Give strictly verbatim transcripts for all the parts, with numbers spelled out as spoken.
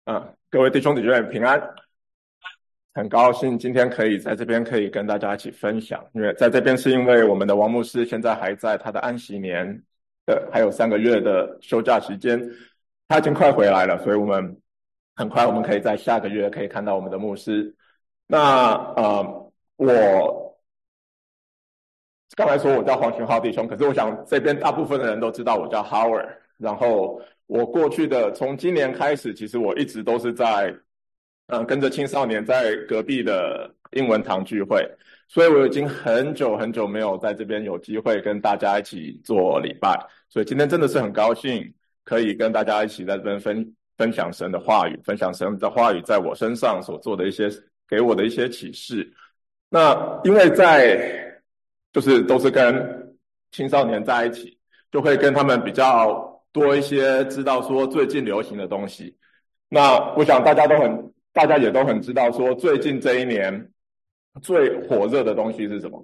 嗯，各位弟兄姐妹平安，很高兴今天可以在这边可以跟大家一起分享。因为在这边是因为我们的王牧师现在还在他的安息年的还有三个月的休假时间，他已经快回来了，所以我们很快我们可以在下个月可以看到我们的牧师。那呃，我刚才说我叫黄群浩弟兄，可是我想这边大部分的人都知道我叫 Howard。然后我过去的从今年开始，其实我一直都是在嗯跟着青少年在隔壁的英文堂聚会，所以我已经很久很久没有在这边有机会跟大家一起做礼拜，所以今天真的是很高兴可以跟大家一起在这边分分享神的话语，分享神的话语在我身上所做的一些给我的一些启示。那因为在就是都是跟青少年在一起，就会跟他们比较多一些知道说最近流行的东西。那我想大家都很大家也都很知道说最近这一年最火热的东西是什么，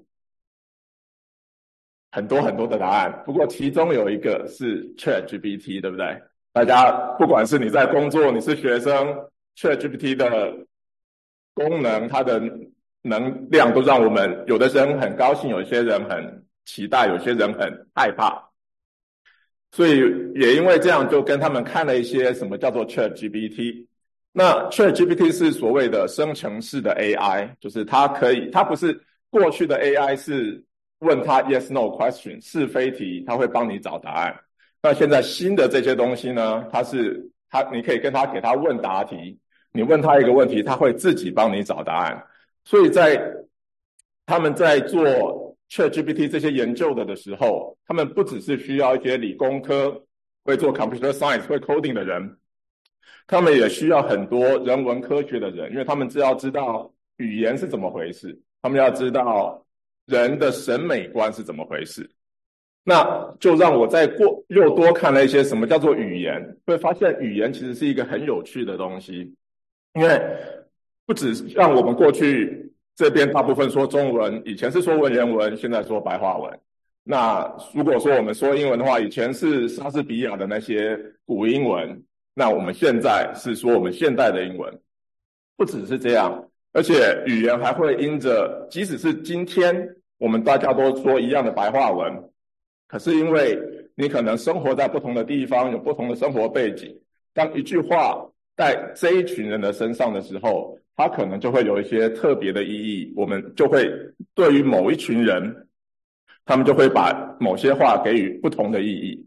很多很多的答案，不过其中有一个是 ChatGPT， 对不对？大家不管是你在工作你是学生， ChatGPT 的功能它的能量都让我们有的人很高兴，有些人很期待，有些人很害怕。所以也因为这样就跟他们看了一些什么叫做 ChatGPT。 那 ChatGPT 是所谓的生成式的 A I， 就是它可以它不是过去的 A I 是问它 yes no question 是非题，它会帮你找答案。那现在新的这些东西呢，它是它你可以跟它给它问答题，你问它一个问题，它会自己帮你找答案。所以在他们在做 ChatGPT 这些研究的的时候，他们不只是需要一些理工科会做 computer science 会 coding 的人，他们也需要很多人文科学的人，因为他们只要知道语言是怎么回事，他们要知道人的审美观是怎么回事。那就让我再过又多看了一些什么叫做语言，会发现语言其实是一个很有趣的东西。因为不只像我们过去这边大部分说中文，以前是说文言文，现在说白话文。那如果说我们说英文的话，以前是莎士比亚的那些古英文，那我们现在是说我们现代的英文。不只是这样，而且语言还会因着即使是今天我们大家都说一样的白话文，可是因为你可能生活在不同的地方，有不同的生活背景，当一句话在这一群人的身上的时候，它可能就会有一些特别的意义，我们就会对于某一群人，他们就会把某些话给予不同的意义。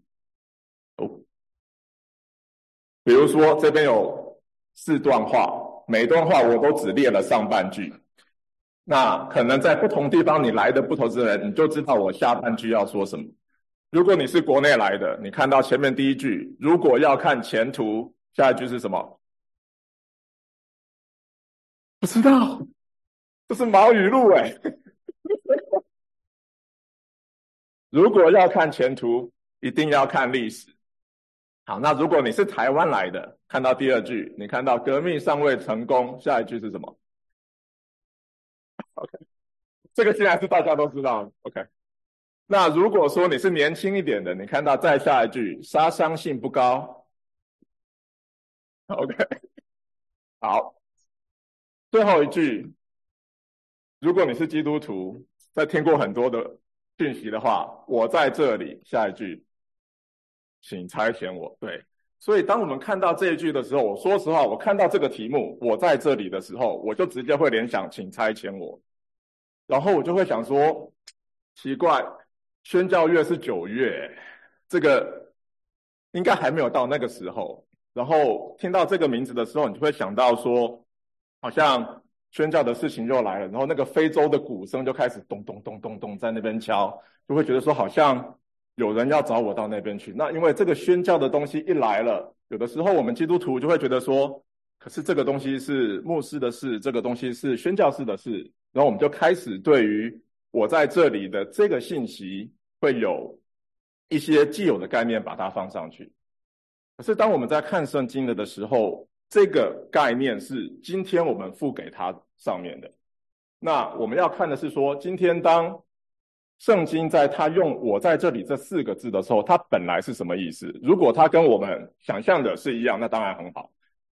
比如说这边有四段话，每段话我都只列了上半句，那可能在不同地方你来的不同的人，你就知道我下半句要说什么。如果你是国内来的，你看到前面第一句，如果要看前途，下一句是什么？不知道，这是毛语录哎。如果要看前途，一定要看历史。好，那如果你是台湾来的，看到第二句，你看到革命尚未成功，下一句是什么 ？OK， 这个现在是大家都知道 OK。那如果说你是年轻一点的，你看到再下一句，杀伤性不高。OK， 好，最后一句，如果你是基督徒，在听过很多的讯息的话，我在这里，下一句，请差遣我。对，所以当我们看到这一句的时候，我说实话，我看到这个题目，我在这里的时候，我就直接会联想，请差遣我。然后我就会想说，奇怪，宣教月是九月，这个应该还没有到那个时候。然后听到这个名字的时候，你就会想到说，好像宣教的事情又来了，然后那个非洲的鼓声就开始咚咚咚咚咚在那边敲，就会觉得说好像有人要找我到那边去。那因为这个宣教的东西一来了，有的时候我们基督徒就会觉得说，可是这个东西是牧师的事，这个东西是宣教士的事，然后我们就开始对于我在这里的这个信息会有一些既有的概念把它放上去。可是当我们在看圣经了的时候，这个概念是今天我们付给它上面的。那我们要看的是说，今天当圣经在它用我在这里这四个字的时候，它本来是什么意思？如果它跟我们想象的是一样，那当然很好。可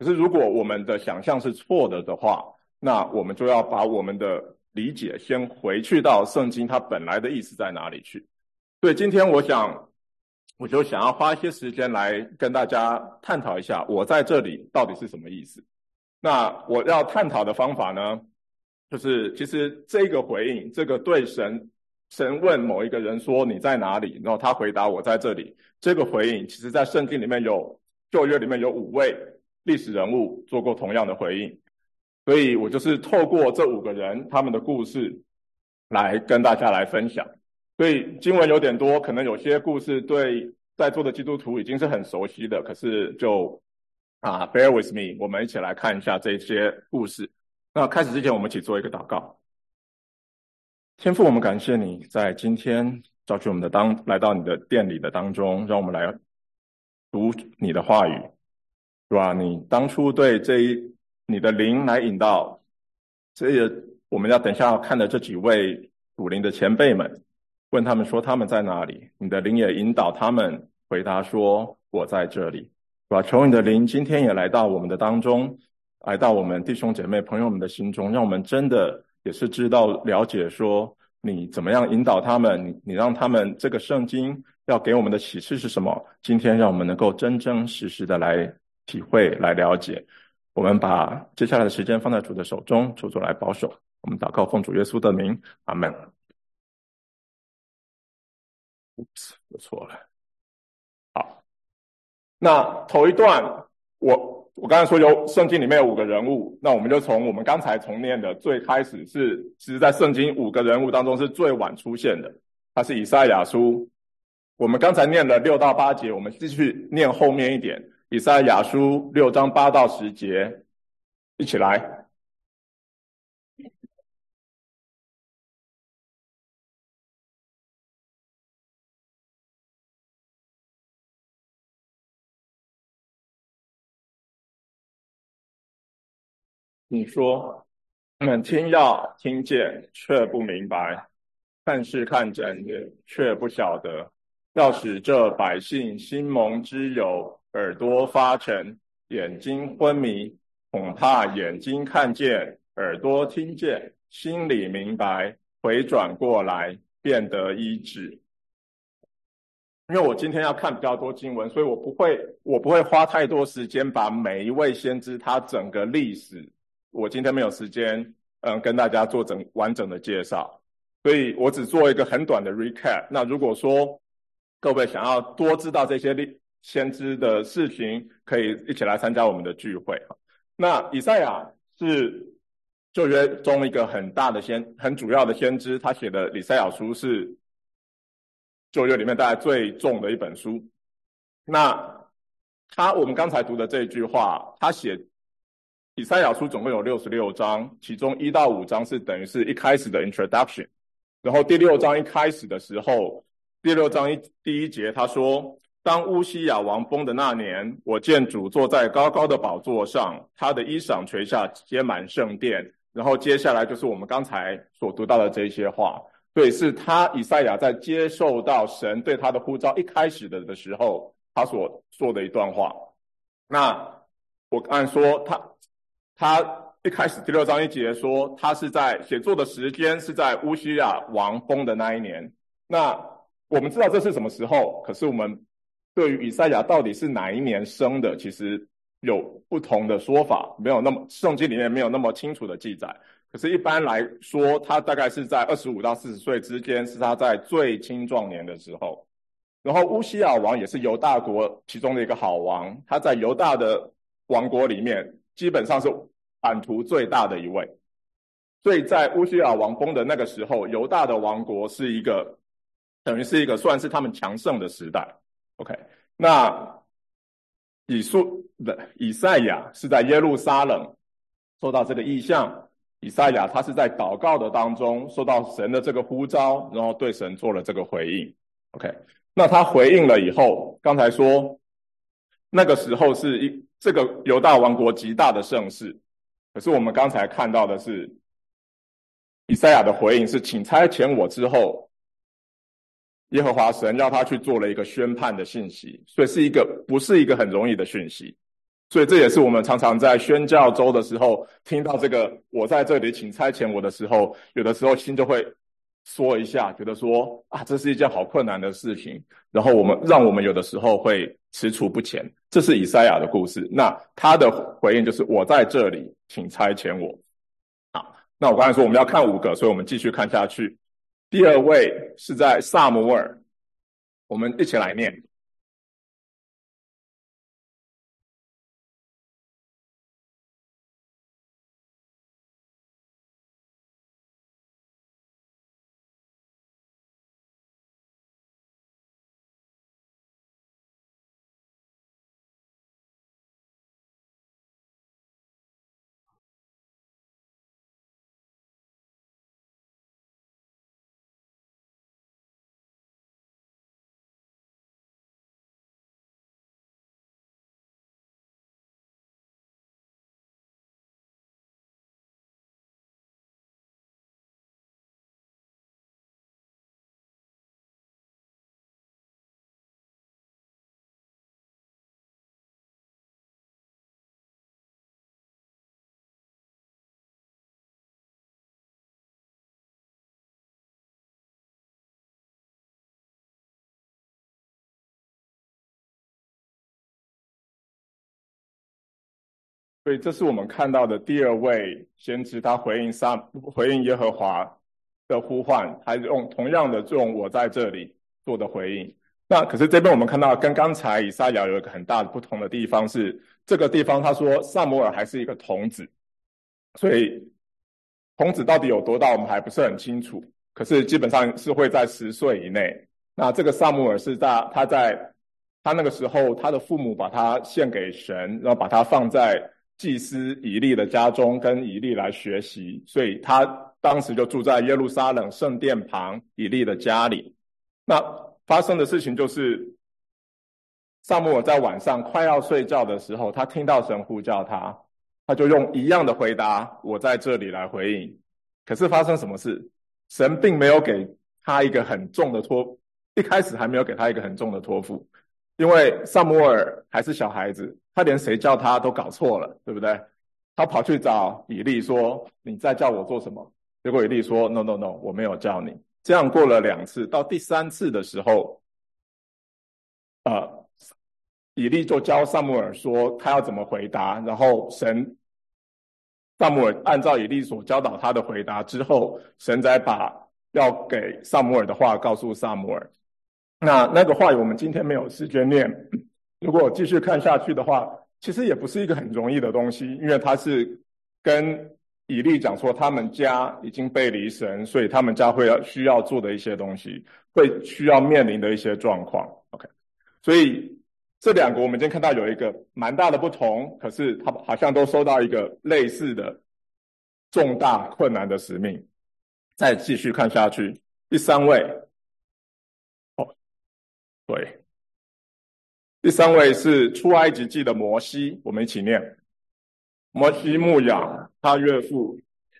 可是如果我们的想象是错的的话，那我们就要把我们的理解先回去到圣经它本来的意思在哪里去。所以今天我想我就想要花一些时间来跟大家探讨一下我在这里到底是什么意思。那我要探讨的方法呢，就是其实这个回应，这个对神神问某一个人说你在哪里，然后他回答我在这里，这个回应其实在圣经里面有旧约里面有五位历史人物做过同样的回应，所以我就是透过这五个人他们的故事来跟大家来分享。所以经文有点多，可能有些故事对在座的基督徒已经是很熟悉的，可是就啊 bear with me， 我们一起来看一下这些故事。那开始之前我们一起做一个祷告。天父，我们感谢你在今天召集我们的当来到你的殿里的当中，让我们来读你的话语，是吧？你当初对这一你的灵来引导这个我们要等一下要看的这几位属灵的前辈们，问他们说他们在哪里，你的灵也引导他们回答说我在这里，是吧？求你的灵今天也来到我们的当中，来到我们弟兄姐妹朋友们的心中，让我们真的也是知道了解说你怎么样引导他们，你你让他们这个圣经要给我们的启示是什么，今天让我们能够真真实实的来体会来了解。我们把接下来的时间放在主的手中，求主来保守。我们祷告奉主耶稣的名，阿们。Oops， 我错了。好，那头一段我我刚才说有圣经里面有五个人物，那我们就从我们刚才重念的最开始是，其实在圣经五个人物当中是最晚出现的，他是以赛亚书。我们刚才念了六到八节，我们继续念后面一点，以赛亚书六章八到十节，一起来。你说他们听要听见却不明白，看是看见却不晓得，要使这百姓心蒙脂油，耳朵发沉，眼睛昏迷，恐怕眼睛看见，耳朵听见，心里明白，回转过来，变得医治。因为我今天要看比较多经文，所以我不会我不会花太多时间把每一位先知他整个历史，我今天没有时间嗯跟大家做整完整的介绍，所以我只做一个很短的 recap。 那如果说各位想要多知道这些先知的事情，可以一起来参加我们的聚会。那以赛亚是旧约中一个很大的先很主要的先知，他写的以赛亚书是旧约里面大概最重的一本书。那他我们刚才读的这一句话，他写以赛亚书总共有六十六章，其中一到五章是等于是一开始的 introduction， 然后第六章一开始的时候，第六章一第一节他说，当乌西雅王崩的那年，我见主坐在高高的宝座上，他的衣裳垂下接满圣殿，然后接下来就是我们刚才所读到的这些话。对，是他以赛亚在接受到神对他的呼召一开始的的时候，他所说的一段话。那我按说他他一开始第六章一节说，他是在写作的时间是在乌西雅王崩的那一年。那我们知道这是什么时候，可是我们对于以赛亚到底是哪一年生的，其实有不同的说法，没有那么圣经里面没有那么清楚的记载。可是一般来说，他大概是在二十五到四十岁之间，是他在最青壮年的时候。然后乌西雅王也是犹大国其中的一个好王，他在犹大的王国里面基本上是版图最大的一位。所以在乌西雅王崩的那个时候，犹大的王国是一个等于是一个算是他们强盛的时代。 OK， 那以述的以赛亚是在耶路撒冷受到这个异象，以赛亚他是在祷告的当中受到神的这个呼召，然后对神做了这个回应。 OK， 那他回应了以后，刚才说那个时候是一这个犹大王国极大的盛世，可是我们刚才看到的是以赛亚的回应是，请差遣我之后，耶和华神要他去做了一个宣判的信息，所以是一个不是一个很容易的讯息。 所以这也是我们常常在宣教周的时候听到这个我在这里请差遣我的时候，有的时候心就会缩一下，觉得说啊，这是一件好困难的事情，然后我们让我们有的时候会踟蹰不前。这是以赛亚的故事，那他的回应就是我在这里请差遣我。好，那我刚才说我们要看五个，所以我们继续看下去。第二位是在撒母耳，我们一起来念。所以这是我们看到的第二位先知，他回应撒回应耶和华的呼唤，还用同样的这种我在这里做的回应。那可是这边我们看到跟刚才以赛亚有一个很大的不同的地方是，这个地方他说撒母耳还是一个童子，所以童子到底有多大我们还不是很清楚，可是基本上是会在十岁以内。那这个撒母耳是在他在他那个时候他的父母把他献给神，然后把他放在祭司以利的家中跟以利来学习，所以他当时就住在耶路撒冷圣殿旁以利的家里。那发生的事情就是撒母耳在晚上快要睡觉的时候，他听到神呼叫他，他就用一样的回答我在这里来回应。可是发生什么事？神并没有给他一个很重的托，一开始还没有给他一个很重的托付，因为撒母耳还是小孩子，他连谁叫他都搞错了，对不对？他跑去找以利说，你在叫我做什么？结果以利说 no no no 我没有叫你。这样过了两次，到第三次的时候呃，以利就教撒母耳说他要怎么回答，然后神撒母耳按照以利所教导他的回答之后，神才把要给撒母耳的话告诉撒母耳。那那个话语我们今天没有时间念，如果继续看下去的话，其实也不是一个很容易的东西，因为他是跟以利讲说他们家已经背离神，所以他们家会要需要做的一些东西，会需要面临的一些状况。 OK， 所以这两个我们已经看到有一个蛮大的不同，可是他好像都收到一个类似的重大困难的使命。再继续看下去，第三位哦，对，第三位是出埃及记的摩西，我们一起念。摩西牧养他岳父，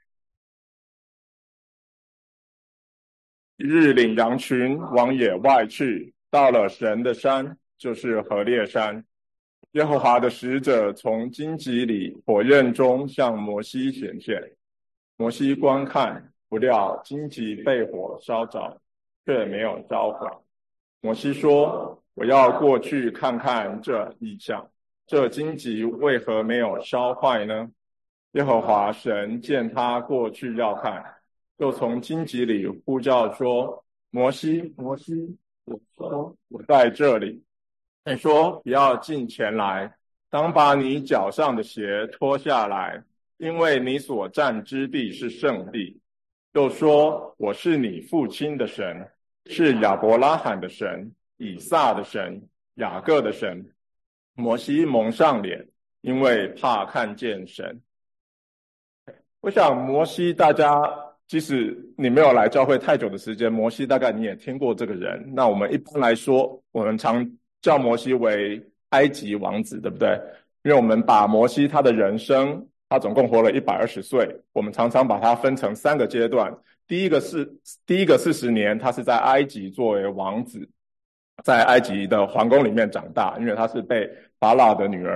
一日领羊群往野外去，到了神的山，就是何烈山。耶和华的使者从荆棘里火焰中向摩西显现，摩西观看，不料荆棘被火烧着，却没有烧坏。摩西说，我要过去看看这异象，这荆棘为何没有烧坏呢？耶和华神见他过去要看，就从荆棘里呼叫说，摩西，摩西。我说，我在这里。你说，不要近前来，当把你脚上的鞋脱下来，因为你所站之地是圣地。又说，我是你父亲的神，是亚伯拉罕的神，以撒的神，雅各的神。摩西蒙上脸，因为怕看见神。我想摩西大家即使你没有来教会太久的时间，摩西大概你也听过这个人。那我们一般来说，我们常叫摩西为埃及王子，对不对？因为我们把摩西他的人生，他总共活了一百二十岁，我们常常把它分成三个阶段。第一个是第一个四十年，他是在埃及作为王子，在埃及的皇宫里面长大，因为他是被法老的女儿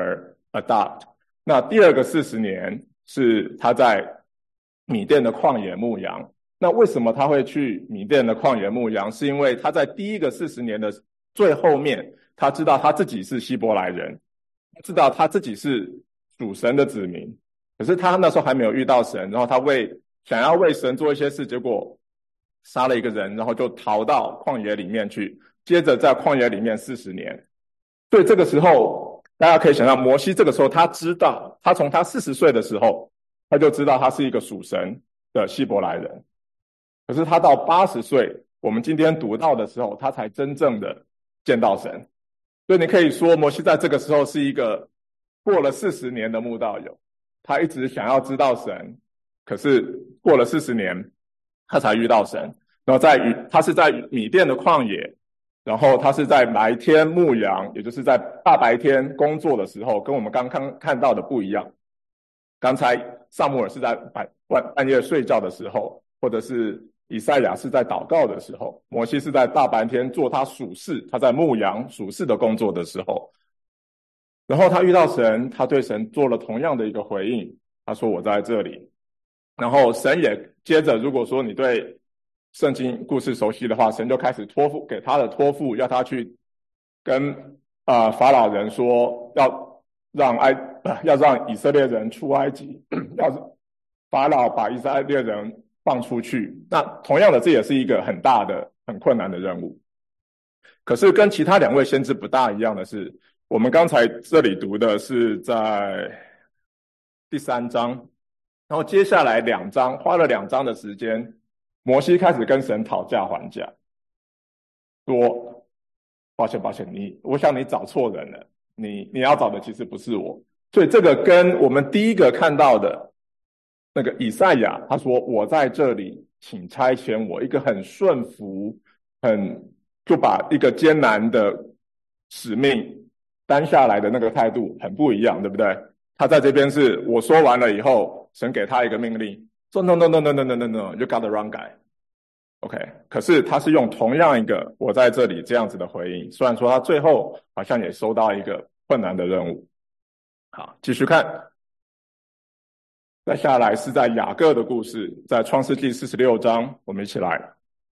adopt。那第二个四十年是他在米甸的旷野牧羊。那为什么他会去米甸的旷野牧羊？是因为他在第一个四十年的最后面，他知道他自己是希伯来人，他知道他自己是属神的子民，可是他那时候还没有遇到神，然后他为想要为神做一些事，结果杀了一个人，然后就逃到旷野里面去，接着在旷野里面四十年。所以这个时候大家可以想象，摩西这个时候他知道，他从他四十岁的时候他就知道他是一个属神的希伯来人，可是他到八十岁，我们今天读到的时候，他才真正的见到神。所以你可以说摩西在这个时候是一个过了四十年的慕道友，他一直想要知道神，可是过了四十年他才遇到神。然后在他是在米甸的旷野，然后他是在白天牧羊，也就是在大白天工作的时候，跟我们刚刚看到的不一样。刚才撒母耳是在半半夜睡觉的时候，或者是以赛亚是在祷告的时候，摩西是在大白天做他属事，他在牧羊属事的工作的时候。然后他遇到神，他对神做了同样的一个回应，他说我在这里。然后神也接着，如果说你对圣经故事熟悉的话，神就开始托付给他的托付，要他去跟呃法老人说，要让埃、呃、要让以色列人出埃及，要法老把以色列人放出去。那同样的，这也是一个很大的很困难的任务。可是跟其他两位先知不大一样的是，我们刚才这里读的是在第三章，然后接下来两章花了两章的时间，摩西开始跟神讨价还价，说抱歉抱歉，你我想你找错人了，你你要找的其实不是我。所以这个跟我们第一个看到的那个以赛亚，他说我在这里，请差遣我，一个很顺服，很就把一个艰难的使命担下来的那个态度很不一样，对不对？他在这边是我说完了以后，神给他一个命令，说 no no no no no no no no you got the wrong guy。 OK， 可是他是用同样一个我在这里这样子的回应，虽然说他最后好像也收到一个困难的任务。好，继续看，再下来是在雅各的故事，在创世纪四十六章，我们一起来。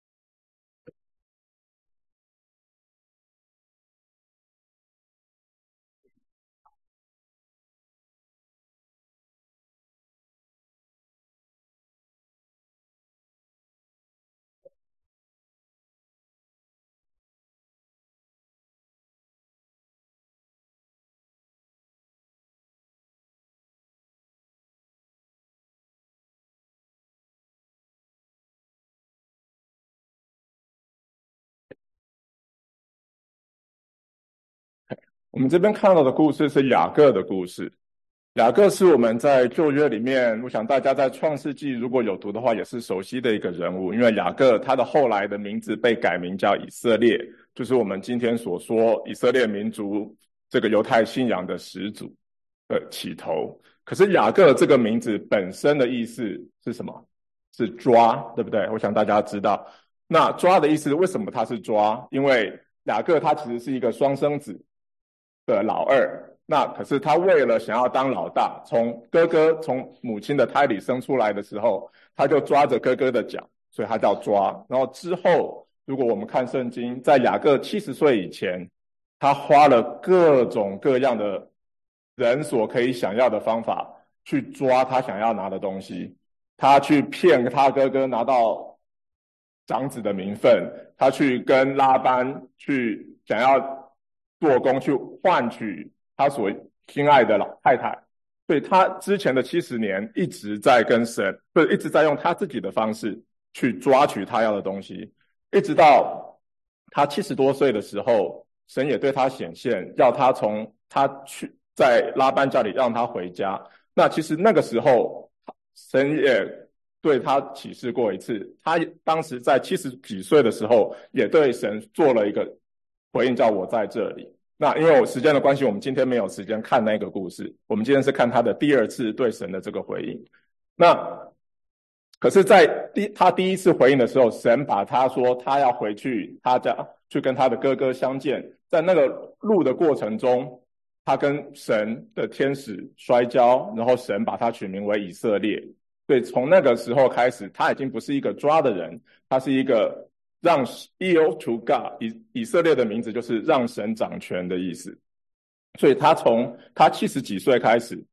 我们这边看到的故事是雅各的故事。雅各是我们在旧约里面，我想大家在创世纪如果有读的话也是熟悉的一个人物，因为雅各他的后来的名字被改名叫以色列，就是我们今天所说以色列民族这个犹太信仰的始祖的起头。可是雅各这个名字本身的意思是什么？是抓，对不对？我想大家知道。那抓的意思为什么他是抓？因为雅各他其实是一个双生子的老二，那可是他为了想要当老大，从哥哥从母亲的胎里生出来的时候，他就抓着哥哥的脚，所以他叫抓。然后之后如果我们看圣经，在雅各七十岁以前，他花了各种各样的人所可以想要的方法去抓他想要拿的东西。他去骗他哥哥拿到长子的名分，他去跟拉班去想要做工去换取他所心爱的老太太。所以他之前的七十年一直在跟神，不是一直在用他自己的方式去抓取他要的东西，一直到他七十多岁的时候，神也对他显现，要他从他去在拉班家里让他回家。那其实那个时候神也对他启示过一次，他当时在七十几岁的时候也对神做了一个回应，叫我在这里。那因为我时间的关系，我们今天没有时间看那个故事，我们今天是看他的第二次对神的这个回应。那可是在第他第一次回应的时候，神把他说他要回去他家去跟他的哥哥相见，在那个路的过程中， 他跟神的天使摔跤，然后神把他取名为以色列。所以从那个时候开始，他已经不是一个抓的人，他是一个让 yield to God， 以以色列的名字就是让神掌权的意思。所以他从他七十几岁开始，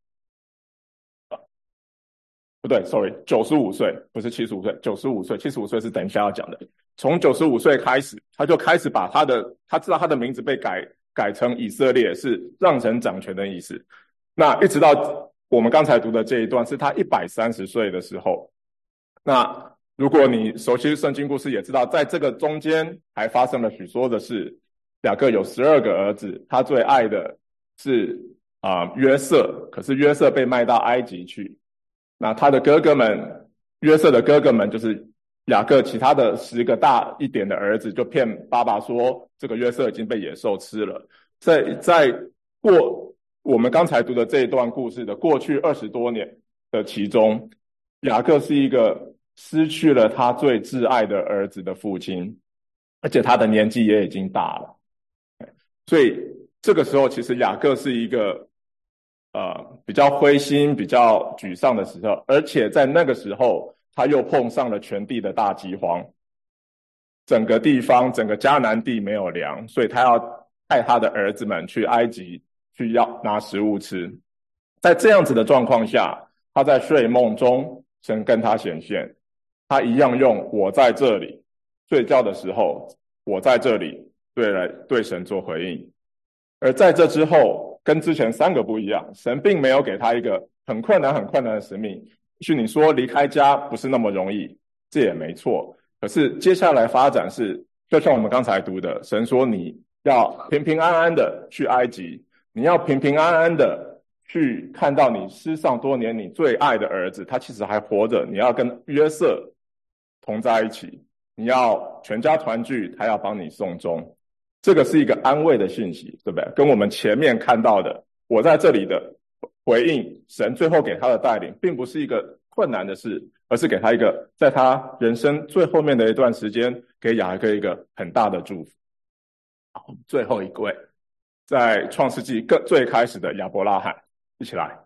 不对 ，sorry， 九十五岁，不是七十五岁，九十五岁，七十五岁是等一下要讲的。从九十五岁开始，他就开始把他的，他知道他的名字被改改成以色列，是让神掌权的意思。那一直到我们刚才读的这一段，是他一百三十岁的时候。那如果你熟悉圣经故事，也知道在这个中间还发生了许多的事。雅各有十二个儿子，他最爱的是啊、呃、约瑟，可是约瑟被卖到埃及去。那他的哥哥们，约瑟的哥哥们就是雅各其他的十个大一点的儿子，就骗爸爸说这个约瑟已经被野兽吃了。在在过我们刚才读的这一段故事的过去二十多年的其中，雅各是一个失去了他最挚爱的儿子的父亲，而且他的年纪也已经大了。所以这个时候其实雅各是一个呃比较灰心比较沮丧的时候，而且在那个时候他又碰上了全地的大饥荒，整个地方整个迦南地没有粮，所以他要带他的儿子们去埃及去要拿食物吃。在这样子的状况下，他在睡梦中神跟他显现，他一样用我在这里，睡觉的时候我在这里对来对神做回应。而在这之后跟之前三个不一样，神并没有给他一个很困难很困难的使命。也许你说离开家不是那么容易，这也没错，可是接下来发展是就像我们刚才读的，神说你要平平安安的去埃及，你要平平安安的去看到你失丧多年你最爱的儿子他其实还活着，你要跟约瑟同在一起，你要全家团聚，他要帮你送终。这个是一个安慰的信息，对不对？跟我们前面看到的我在这里的回应，神最后给他的带领并不是一个困难的事，而是给他一个在他人生最后面的一段时间给雅各一个很大的祝福。好，最后一位在创世纪更最开始的亚伯拉罕，一起来。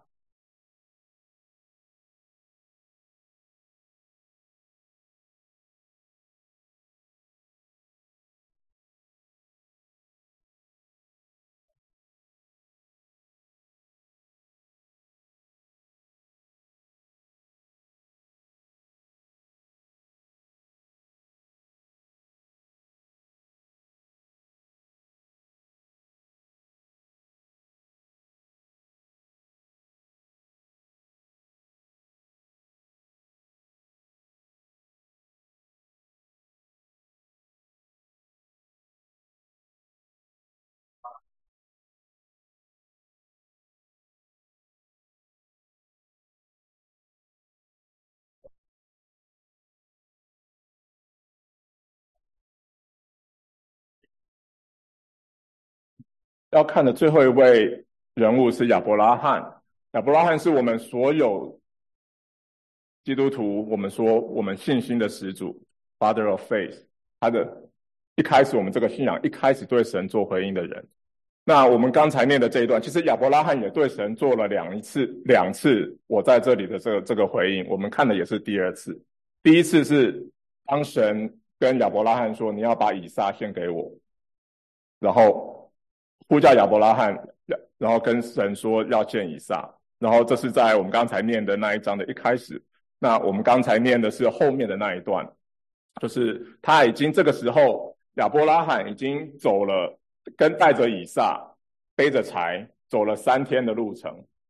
要看的最后一位人物是亚伯拉罕。亚伯拉罕是我们所有基督徒，我们说我们信心的始祖 Father of Faith， 他的一开始我们这个信仰一开始对神做回应的人。那我们刚才念的这一段，其实亚伯拉罕也对神做了两次两次我在这里的这个这个回应，我们看的也是第二次。第一次是当神跟亚伯拉罕说你要把以撒献给我，然后呼叫亚伯拉罕，然后跟神说要献以撒，然后这是在我们刚才念的那一章的一开始。那我们刚才念的是后面的那一段，就是他已经这个时候亚伯拉罕已经走了，跟带着以撒背着柴走了三天的路程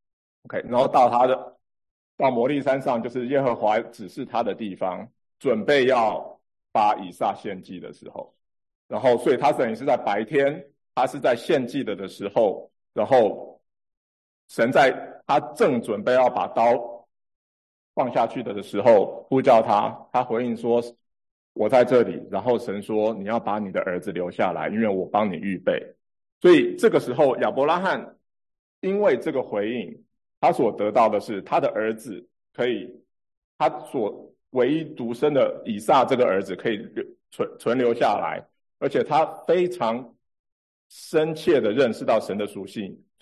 OK， 然后到他的到摩利山上，就是耶和华指示他的地方，准备要把以撒献祭的时候，然后所以他等于是在白天，他是在献祭的的时候，然后神在他正准备要把刀放下去的时候呼叫他，他回应说我在这里，然后神说你要把你的儿子留下来，因为我帮你预备。所以这个时候亚伯拉罕因为这个回应，他所得到的是他的儿子可以，他所唯一独生的以撒这个儿子可以存存留下来，而且他非常深切的认识到神的属性，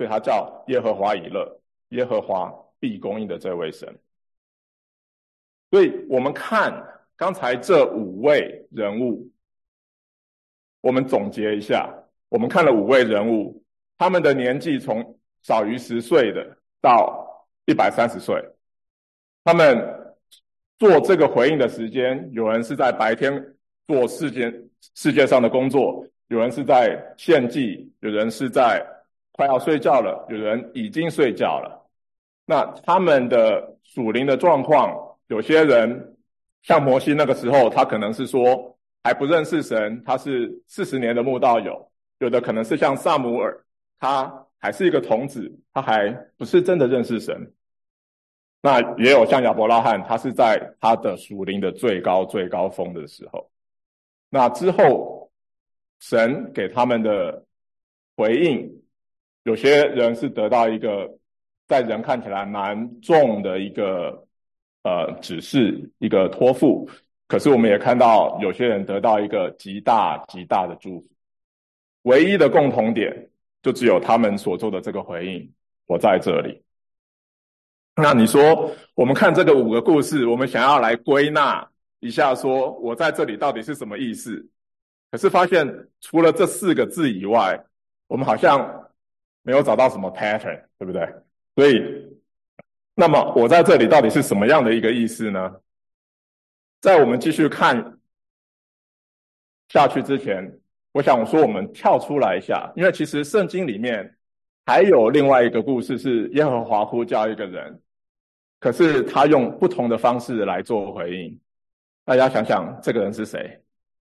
所以他叫耶和华以勒，耶和华必供应的这位神。所以我们看刚才这五位人物，我们总结一下，我们看了五位人物，他们的年纪从少于十岁的到一百三十岁，他们做这个回应的时间，有人是在白天做世界世界上的工作，有人是在献祭，有人是在快要睡觉了，有人已经睡觉了。那他们的属灵的状况，有些人像摩西那个时候，他可能是说还不认识神，他是四十年的慕道友；有的可能是像撒母耳，他还是一个童子，他还不是真的认识神。那也有像亚伯拉罕，他是在他的属灵的最高最高峰的时候。那之后神给他们的回应，有些人是得到一个在人看起来蛮重的一个呃指示，一个托付，可是我们也看到有些人得到一个极大极大的祝福。唯一的共同点就只有他们所做的这个回应，我在这里。那你说我们看这个五个故事，我们想要来归纳一下说我在这里到底是什么意思，可是发现除了这四个字以外，我们好像没有找到什么 pattern， 对不对？所以那么我在这里到底是什么样的一个意思呢？在我们继续看下去之前，我想说我们跳出来一下，因为其实圣经里面还有另外一个故事，是耶和华呼叫一个人，可是他用不同的方式来做回应。大家想想这个人是谁？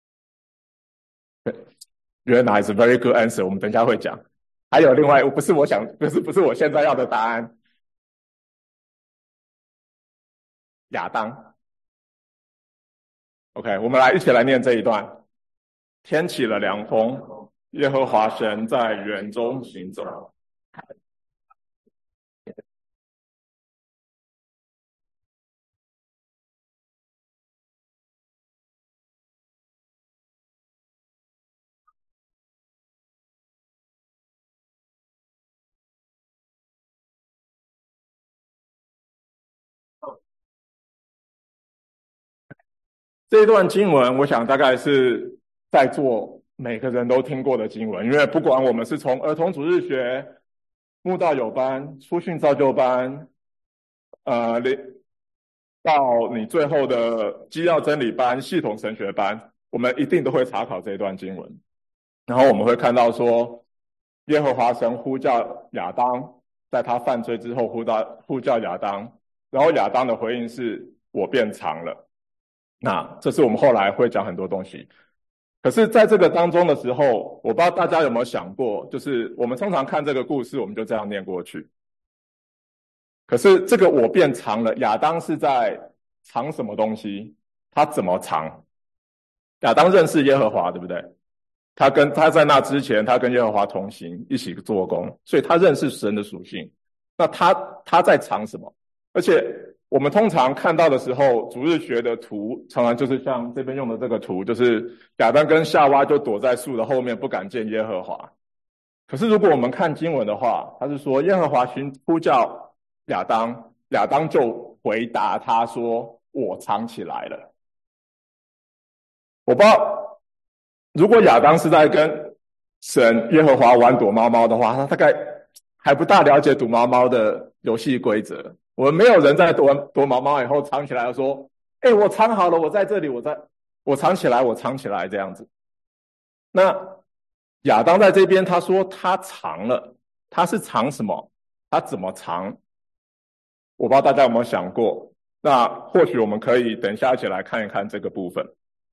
原来是 very good answer， 我们等一下会讲。还有另外，不是我想，不是不是我现在要的答案。亚当。OK， 我们来一起来念这一段。天起了凉风，耶和华神在园中行走。这一段经文，我想大概是在座每个人都听过的经文，因为不管我们是从儿童主日学、慕道友班、初训造就班，呃，到你最后的基要真理班、系统神学班，我们一定都会查考这一段经文。然后我们会看到说，耶和华神呼叫亚当，在他犯罪之后呼到呼叫亚当，然后亚当的回应是我变长了。那这是我们后来会讲很多东西。可是在这个当中的时候，我不知道大家有没有想过，就是我们通常看这个故事，我们就这样念过去。可是这个我变长了，亚当是在藏什么东西？他怎么藏？亚当认识耶和华，对不对？他跟他在那之前，他跟耶和华同行，一起做工，所以他认识神的属性。那他他在藏什么？而且我们通常看到的时候，主日学的图常常就是像这边用的这个图，就是亚当跟夏娃就躲在树的后面，不敢见耶和华。可是如果我们看经文的话，他是说耶和华寻呼叫亚当，亚当就回答他说：“我藏起来了。”我不知道，如果亚当是在跟神耶和华玩躲猫猫的话，他大概还不大了解躲猫猫的游戏规则。我们没有人在躲躲猫猫以后藏起来说：“哎，我藏好了，我在这里，我在，我藏起来，我藏起来。”这样子。那亚当在这边，他说他藏了，他是藏什么？他怎么藏？我不知道大家有没有想过。那或许我们可以等一下一起来看一看这个部分。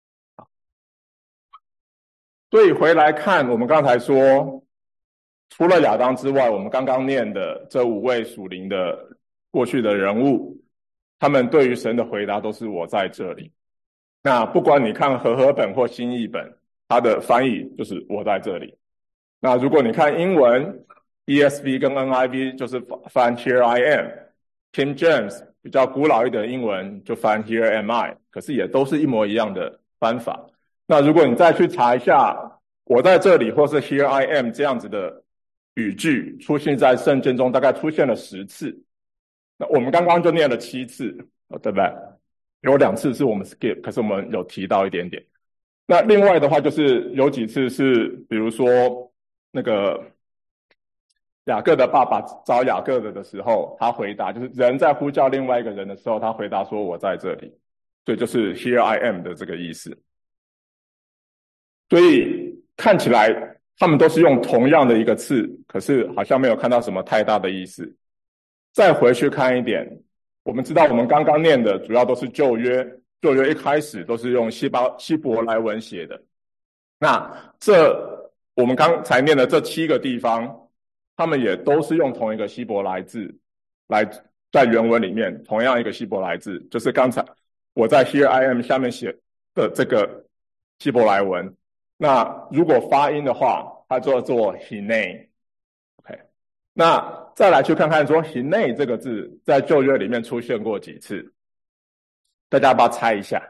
所以回来看，我们刚才说，除了亚当之外，我们刚刚念的这五位属灵的过去的人物，他们对于神的回答都是我在这里。那不管你看和合本或新译本，它的翻译就是我在这里。那如果你看英文 E S V 跟 N I V 就是翻 Here I am，King James 比较古老一点的英文就翻 Here am I， 可是也都是一模一样的翻法。那如果你再去查一下我在这里或是 Here I am 这样子的语句出现在圣经中大概出现了十次，那我们刚刚就念了七次，对不对？有两次是我们 skip， 可是我们有提到一点点。那另外的话就是有几次是比如说那个雅各的爸爸找雅各的的时候，他回答就是人在呼叫另外一个人的时候，他回答说我在这里，所以就是 here I am 的这个意思。所以看起来他们都是用同样的一个字，可是好像没有看到什么太大的意思。再回去看一点，我们知道我们刚刚念的主要都是旧约，旧约一开始都是用希巴希伯来文写的。那这我们刚才念的这七个地方，他们也都是用同一个希伯来字来在原文里面，同样一个希伯来字，就是刚才我在 Here I am 下面写的这个希伯来文。那如果发音的话，它叫做 Hine。OK， 那再来去看看说 Hine 这个字在旧约里面出现过几次，大家要不要猜一下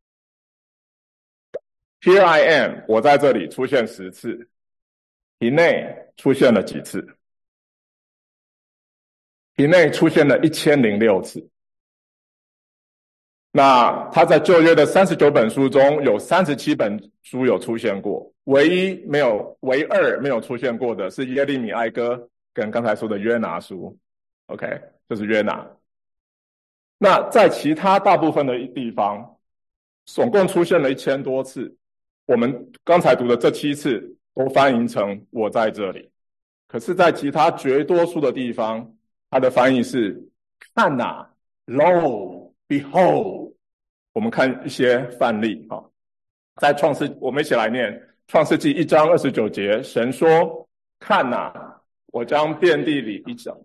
？Here I am， 我在这里出现十次 ，Hine 出现了几次 ？Hine 出现了一千零六次。那他在旧约的三十九本书中有三十七本书有出现过，唯一没有唯二没有出现过的是耶利米哀歌跟刚才说的约拿书。 OK， 就是约拿。那在其他大部分的地方总共出现了一千多次，我们刚才读的这七次都翻译成我在这里，可是在其他绝多数的地方它的翻译是看哪 Lo Behold。 我们看一些范例，在创世我们一起来念创世纪一章二十九节，神说看哪，我将遍地里一掌。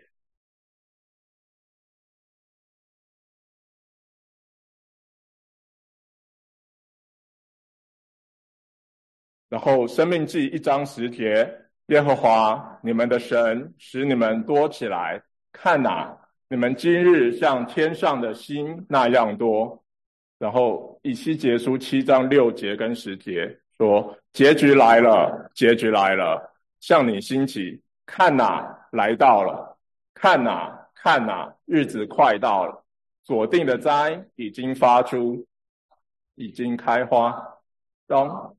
然后生命记一章十节，耶和华你们的神使你们多起来，看哪，你们今日像天上的星那样多。然后以西结书七章六节跟十节说，结局来了，结局来了，向你兴起，看哪，来到了，看哪，看哪，日子快到了，所定的灾已经发出，已经开花。当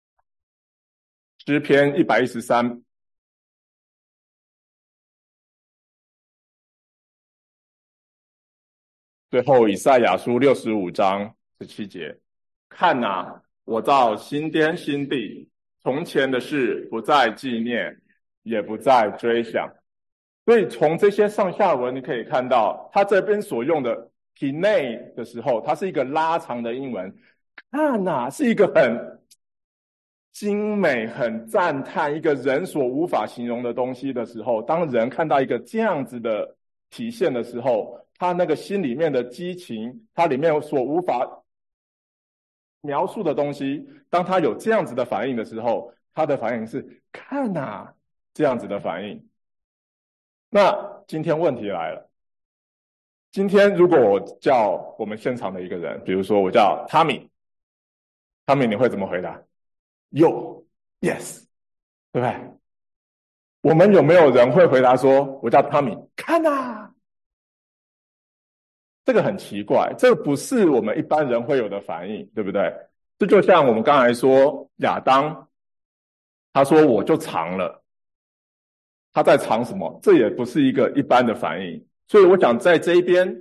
诗篇一百一十三最后以赛亚书六十五章十七节，看哪，我造新天新地，从前的事不再纪念，也不再追想。所以从这些上下文你可以看到，他这边所用的 Hine 的时候，它是一个拉长的英文，看哪是一个很精美很赞叹一个人所无法形容的东西的时候，当人看到一个这样子的体现的时候，他那个心里面的激情，他里面所无法描述的东西，当他有这样子的反应的时候，他的反应是看哪，这样子的反应。那今天问题来了，今天如果我叫我们现场的一个人，比如说我叫 Tommy，Tommy 你会怎么回答？Yo Yes， 对不对？我们有没有人会回答说我叫 Tommy， 看哪？这个很奇怪，这个不是我们一般人会有的反应，对不对？这就像我们刚才说亚当，他说我就藏了，他在藏什么？这也不是一个一般的反应。所以我想在这一边，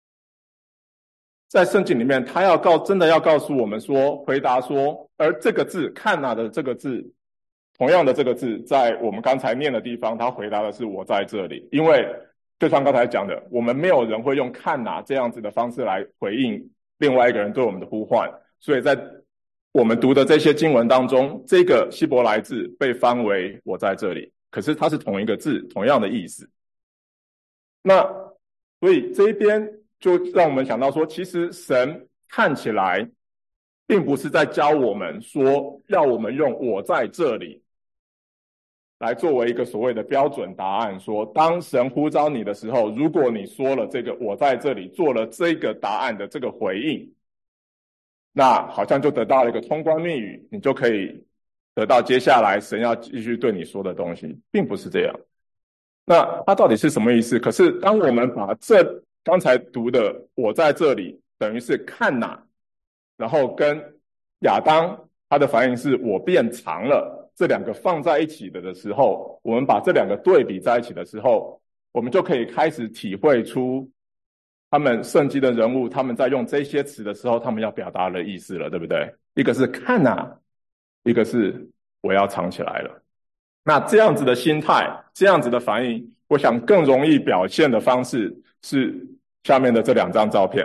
在圣经里面他要告真的要告诉我们说，回答说，而这个字看哪的这个字，同样的这个字在我们刚才念的地方，他回答的是我在这里。因为就像刚才讲的，我们没有人会用看哪这样子的方式来回应另外一个人对我们的呼唤，所以在我们读的这些经文当中，这个希伯来字被翻为我在这里，可是它是同一个字，同样的意思。那所以这一边就让我们想到说，其实神看起来并不是在教我们说要我们用我在这里来作为一个所谓的标准答案，说当神呼召你的时候，如果你说了这个我在这里，做了这个答案的这个回应，那好像就得到了一个通关密语，你就可以得到接下来神要继续对你说的东西，并不是这样。那它到底是什么意思？可是当我们把这刚才读的我在这里等于是看哪，然后跟亚当他的反应是我变长了，这两个放在一起的的时候，我们把这两个对比在一起的时候，我们就可以开始体会出他们圣经的人物他们在用这些词的时候他们要表达的意思了，对不对？一个是看哪，一个是我要藏起来了。那这样子的心态，这样子的反应，我想更容易表现的方式是下面的这两张照片。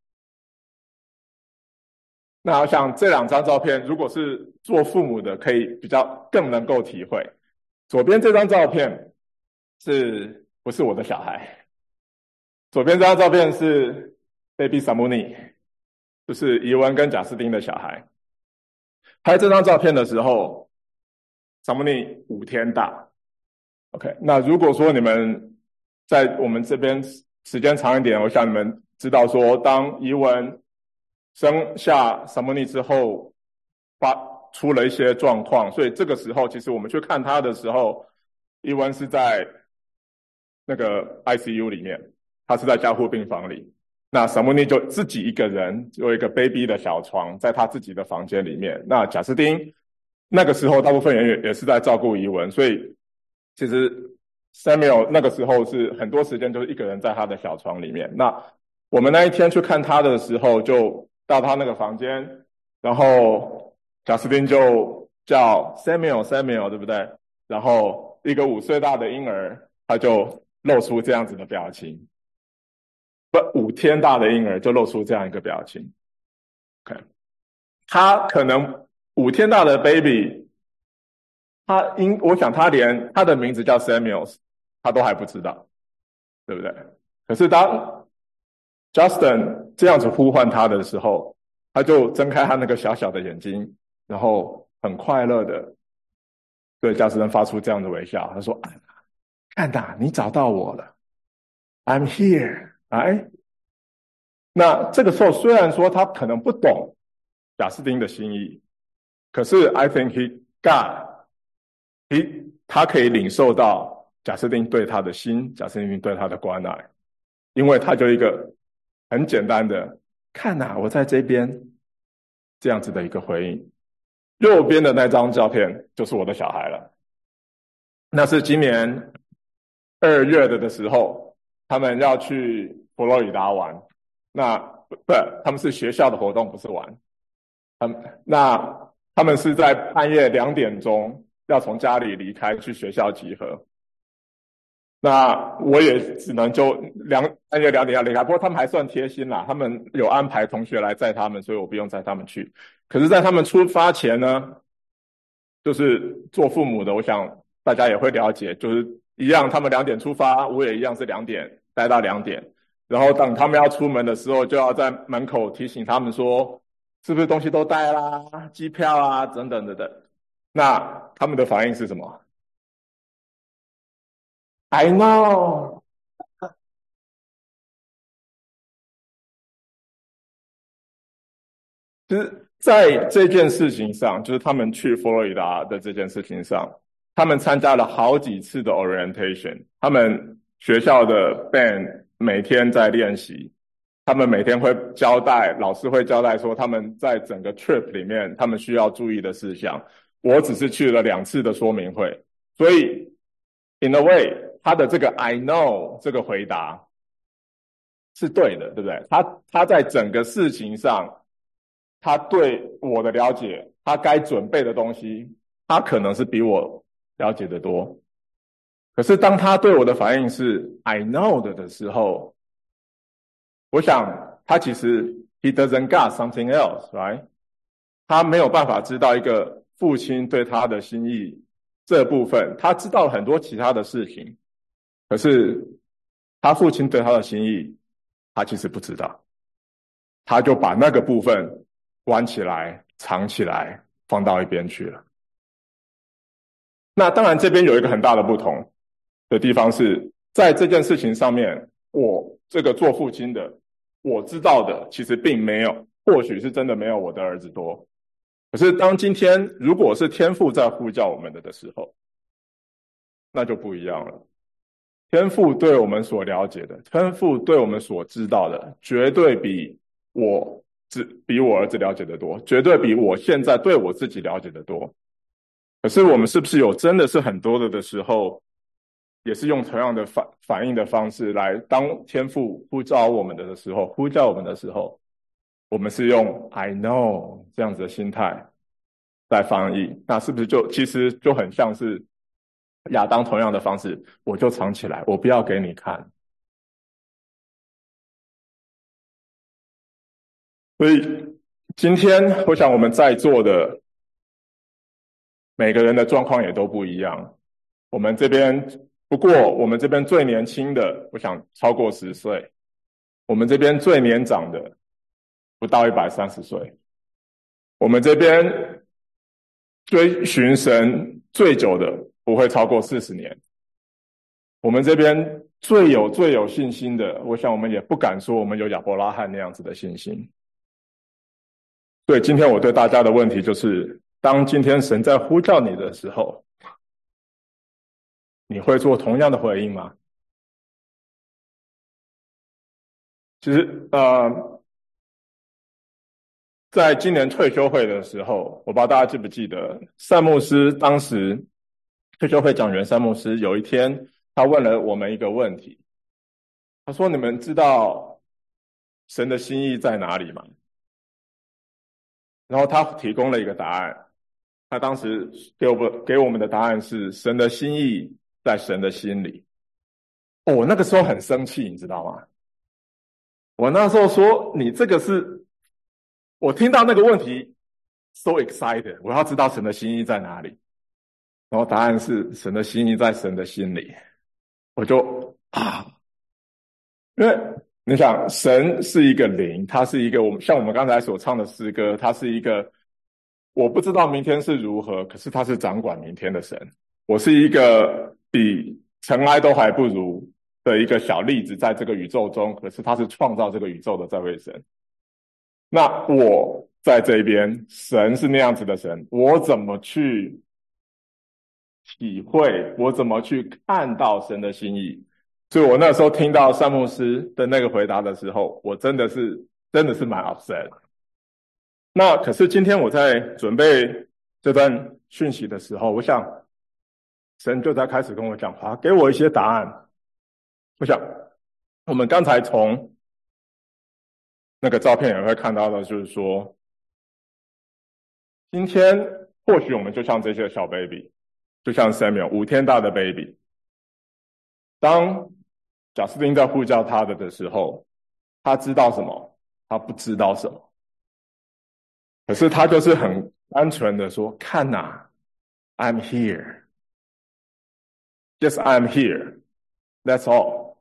那我想这两张照片，如果是做父母的，可以比较更能够体会。左边这张照片是不是我的小孩？左边这张照片是 Baby Samuni， 就是怡文跟贾斯汀的小孩。拍这张照片的时候，Samuni 五天大。OK， 那如果说你们在我们这边时间长一点，我想你们知道说，当怡文生下 Samuni 之后，发出了一些状况，所以这个时候其实我们去看他的时候，怡文是在那个 I C U 里面，他是在加护病房里。那 Samuni 就自己一个人有一个 baby 的小床，在他自己的房间里面。那贾斯汀那个时候大部分人也也是在照顾怡文，所以其实 Samuel 那个时候是很多时间就是一个人在他的小床里面。那我们那一天去看他的时候，就到他那个房间，然后贾斯汀就叫 Samuel Samuel， 对不对？然后一个五岁大的婴儿，他就露出这样子的表情。不，五天大的婴儿就露出这样一个表情。OK， 他可能五天大的 baby， 他应我想他连他的名字叫 Samuel， 他都还不知道，对不对？可是当 Justin 这样子呼唤他的时候，他就睁开他那个小小的眼睛，然后很快乐的对贾斯汀发出这样的微笑。他说：“看哪，你找到我了 ，I'm here。”哎，那这个时候虽然说他可能不懂贾斯汀的心意，可是 I think he got he 他可以领受到贾斯汀对他的心，贾斯汀对他的关爱，因为他就一个很简单的看哪，我在这边这样子的一个回应。右边的那张照片就是我的小孩了，那是今年二月的的时候，他们要去佛罗里达玩，那不，他们是学校的活动，不是玩。嗯，那他们是在半夜两点钟要从家里离开去学校集合。那我也只能就两半夜两点要离开，不过他们还算贴心啦，他们有安排同学来载他们，所以我不用载他们去。可是在他们出发前呢，就是做父母的，我想大家也会了解，就是一样，他们两点出发，我也一样是两点待到两点。然后等他们要出门的时候，就要在门口提醒他们说，是不是东西都带啦，机票啊，等等等等。那他们的反应是什么？ I know。 就是在这件事情上，就是他们去佛罗里达的这件事情上，他们参加了好几次的 orientation， 他们学校的 band 每天在练习，他们每天会交代，老师会交代说他们在整个 trip 里面他们需要注意的事项。我只是去了两次的说明会，所以 in a way 他的这个 I know 这个回答是对的，对不对？他他在整个事情上，他对我的了解，他该准备的东西，他可能是比我了解的多。可是当他对我的反应是 I know 的的时候，我想他其实 he doesn't got something else, right？ 他没有办法知道一个父亲对他的心意这部分，他知道很多其他的事情，可是他父亲对他的心意，他其实不知道，他就把那个部分关起来、藏起来，放到一边去了。那当然这边有一个很大的不同的地方是，在这件事情上面，我这个做父亲的，我知道的其实并没有，或许是真的没有我的儿子多。 可是当今天如果是天父在呼叫我们的的时候，那就不一样了。天父对我们所了解的，天父对我们所知道的，绝对比我只比我儿子了解的多，绝对比我现在对我自己了解的多。可是我们是不是有真的是很多的的时候，也是用同样的反反应的方式来，当天父呼召我们的时候，呼叫我们的时候，我们是用 I know 这样子的心态来翻译，那是不是就其实就很像是亚当同样的方式，我就藏起来，我不要给你看。所以今天我想我们在座的每个人的状况也都不一样。我们这边不过我们这边最年轻的，我想超过十岁，我们这边最年长的不到一百三十岁，我们这边追寻神最久的不会超过四十年，我们这边最有最有信心的，我想我们也不敢说我们有亚伯拉罕那样子的信心。所以今天我对大家的问题就是，当今天神在呼叫你的时候，你会做同样的回应吗？其实呃在今年退休会的时候，我不知道大家记不记得，单牧师当时退休会讲员单牧师有一天他问了我们一个问题，他说：“你们知道神的心意在哪里吗？”然后他提供了一个答案，他当时给我们给我们的答案是：神的心意在神的心里。哦，我那个时候很生气，你知道吗？我那时候说：“你这个是……”我听到那个问题 ，so excited， 我要知道神的心意在哪里。然后答案是神的心意在神的心里，我就啊，因为你想，神是一个灵，他是一个我们像我们刚才所唱的诗歌，他是一个我不知道明天是如何，可是他是掌管明天的神。我是一个比尘埃都还不如的一个小粒子，在这个宇宙中，可是他是创造这个宇宙的这位神。那我在这边，神是那样子的神，我怎么去体会，我怎么去看到神的心意？所以我那时候听到单牧师的那个回答的时候，我真的是真的是蛮 upset。那可是今天我在准备这段讯息的时候，我想神就在开始跟我讲话，给我一些答案。我想我们刚才从那个照片也会看到的，就是说，今天或许我们就像这些小 baby， 就像 Samuel 五天大的 baby， 当贾斯汀在呼叫他的的时候，他知道什么？他不知道什么。可是他就是很单纯的说：“看哪 ，I'm here. Yes, I'm here. That's all.”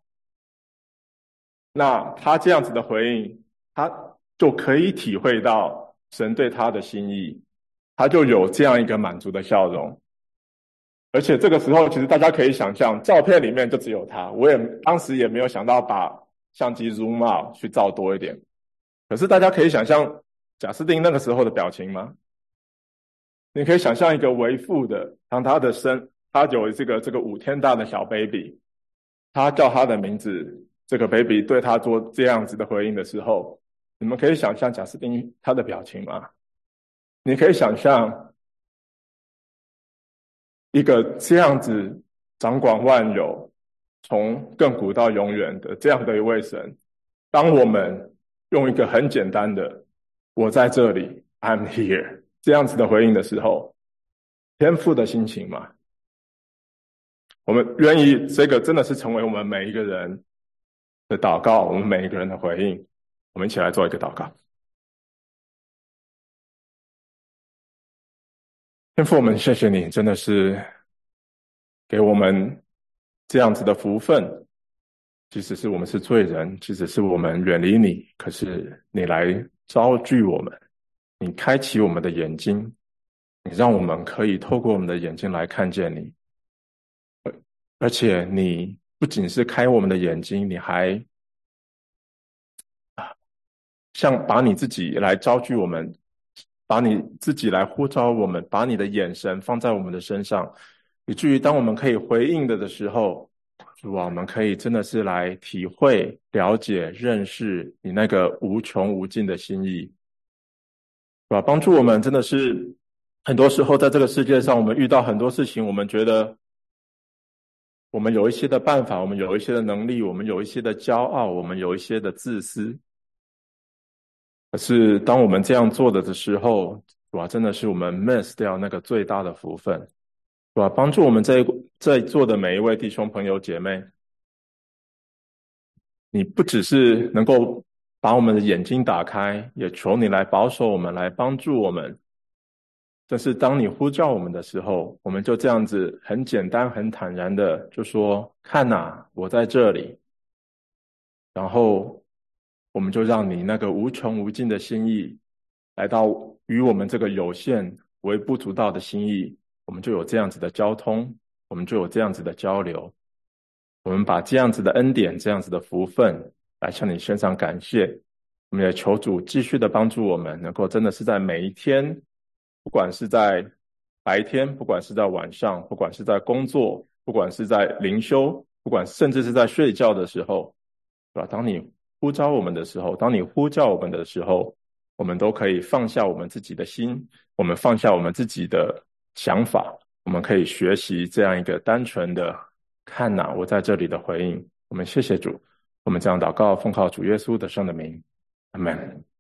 那他这样子的回应，他就可以体会到神对他的心意，他就有这样一个满足的笑容。而且这个时候，其实大家可以想象，照片里面就只有他，我也当时也没有想到把相机 zoom out 去照多一点。可是大家可以想象贾斯汀那个时候的表情吗？你可以想象一个为父的，当他的生，他有这个这个五天大的小 baby， 他叫他的名字，这个 baby 对他做这样子的回应的时候，你们可以想象贾斯汀他的表情吗？你可以想象一个这样子掌管万有，从亘古到永远的这样的一位神，当我们用一个很简单的我在这里 I'm here 这样子的回应的时候，天父的心情嘛，我们愿意这个真的是成为我们每一个人的祷告，我们每一个人的回应。我们一起来做一个祷告。天父，我们谢谢你，真的是给我们这样子的福分，即使是我们是罪人，即使是我们远离你，可是你来招聚我们，你开启我们的眼睛，你让我们可以透过我们的眼睛来看见你，而且你不仅是开我们的眼睛，你还像把你自己来招聚我们把你自己来呼召我们，把你的眼神放在我们的身上，以至于当我们可以回应的的时候，主啊，我们可以真的是来体会、了解、认识你那个无穷无尽的心意，是吧？帮助我们真的是很多时候在这个世界上，我们遇到很多事情，我们觉得我们有一些的办法，我们有一些的能力，我们有一些的骄傲，我们有一些的自私。可是当我们这样做的的时候，哇，真的是我们 miss 掉那个最大的福分，是吧？帮助我们在在座的每一位弟兄朋友姐妹，你不只是能够把我们的眼睛打开，也求你来保守我们，来帮助我们。但是当你呼叫我们的时候，我们就这样子很简单、很坦然的就说：看哪，我在这里。然后我们就让你那个无穷无尽的心意来到与我们这个有限微不足道的心意，我们就有这样子的交通，我们就有这样子的交流，我们把这样子的恩典，这样子的福分来向你身上感谢。我们也求主继续的帮助我们，能够真的是在每一天，不管是在白天，不管是在晚上，不管是在工作，不管是在灵修，不管甚至是在睡觉的时候，是吧？当你呼召我们的时候，当你呼叫我们的时候，我们都可以放下我们自己的心，我们放下我们自己的想法，我们可以学习这样一个单纯的看哪，我在这里的回应。我们谢谢主，我们这样祷告，奉靠主耶稣的圣的名，阿们。